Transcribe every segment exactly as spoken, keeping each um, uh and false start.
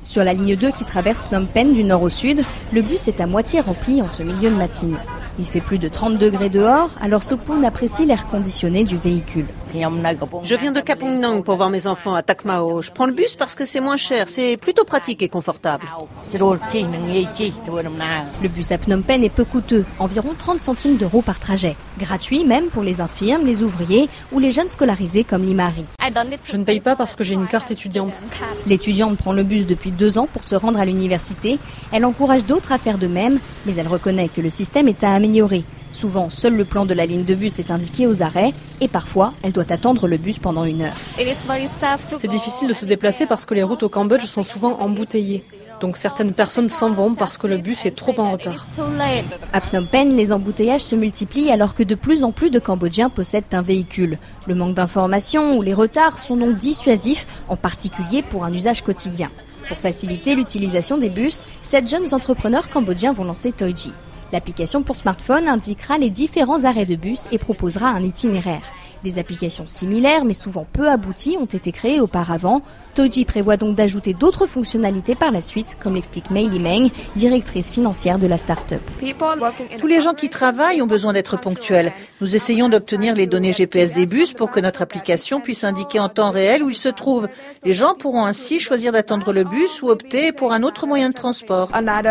Sur la ligne deux qui traverse Phnom Penh du nord au sud, le bus est à moitié rempli en ce milieu de matinée. Il fait plus de trente degrés dehors, alors Sokpoon apprécie l'air conditionné du véhicule. Je viens de Kapong Nong pour voir mes enfants à Tak Mao. Je prends le bus parce que c'est moins cher, c'est plutôt pratique et confortable. Le bus à Phnom Penh est peu coûteux, environ trente centimes d'euros par trajet. Gratuit même pour les infirmes, les ouvriers ou les jeunes scolarisés comme Limari. Je ne paye pas parce que j'ai une carte étudiante. L'étudiante prend le bus depuis deux ans pour se rendre à l'université. Elle encourage d'autres à faire de même, mais elle reconnaît que le système est à améliorer. Souvent, seul le plan de la ligne de bus est indiqué aux arrêts et parfois, elle doit attendre le bus pendant une heure. C'est difficile de se déplacer parce que les routes au Cambodge sont souvent embouteillées. Donc certaines personnes s'en vont parce que le bus est trop en retard. À Phnom Penh, les embouteillages se multiplient alors que de plus en plus de Cambodgiens possèdent un véhicule. Le manque d'informations ou les retards sont donc dissuasifs, en particulier pour un usage quotidien. Pour faciliter l'utilisation des bus, sept jeunes entrepreneurs cambodgiens vont lancer Toiji. L'application pour smartphone indiquera les différents arrêts de bus et proposera un itinéraire. Des applications similaires, mais souvent peu abouties, ont été créées auparavant. Toiji prévoit donc d'ajouter d'autres fonctionnalités par la suite, comme l'explique Mei Limeng, directrice financière de la start-up. Tous les gens qui travaillent ont besoin d'être ponctuels. Nous essayons d'obtenir les données G P S des bus pour que notre application puisse indiquer en temps réel où ils se trouvent. Les gens pourront ainsi choisir d'attendre le bus ou opter pour un autre moyen de transport.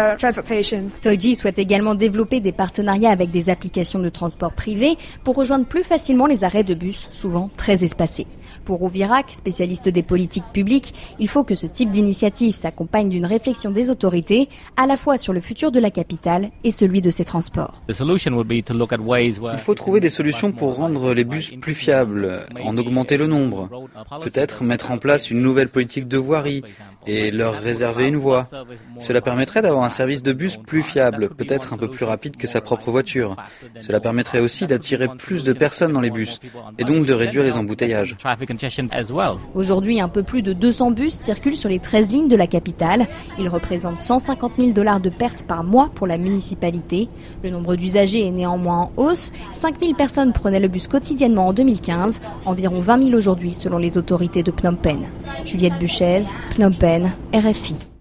Toiji souhaite également développer des partenariats avec des applications de transport privé pour rejoindre plus facilement les arrêts de bus, souvent très espacés. Pour Ovirak, spécialiste des politiques publiques, il faut que ce type d'initiative s'accompagne d'une réflexion des autorités, à la fois sur le futur de la capitale et celui de ses transports. Il faut trouver des solutions pour rendre les bus plus fiables, en augmenter le nombre. Peut-être mettre en place une nouvelle politique de voirie et leur réserver une voie. Cela permettrait d'avoir un service de bus plus fiable, peut-être un peu plus rapide que sa propre voiture. Cela permettrait aussi d'attirer plus de personnes dans les bus et donc de réduire les embouteillages. Aujourd'hui, un peu plus de deux cents bus circulent sur les treize lignes de la capitale. Ils représentent cent cinquante mille dollars de pertes par mois pour la municipalité. Le nombre d'usagers est néanmoins en hausse. cinq mille personnes prenaient le bus quotidiennement en deux mille quinze, environ vingt mille aujourd'hui selon les autorités de Phnom Penh. Juliette Buchez, Phnom Penh, R F I.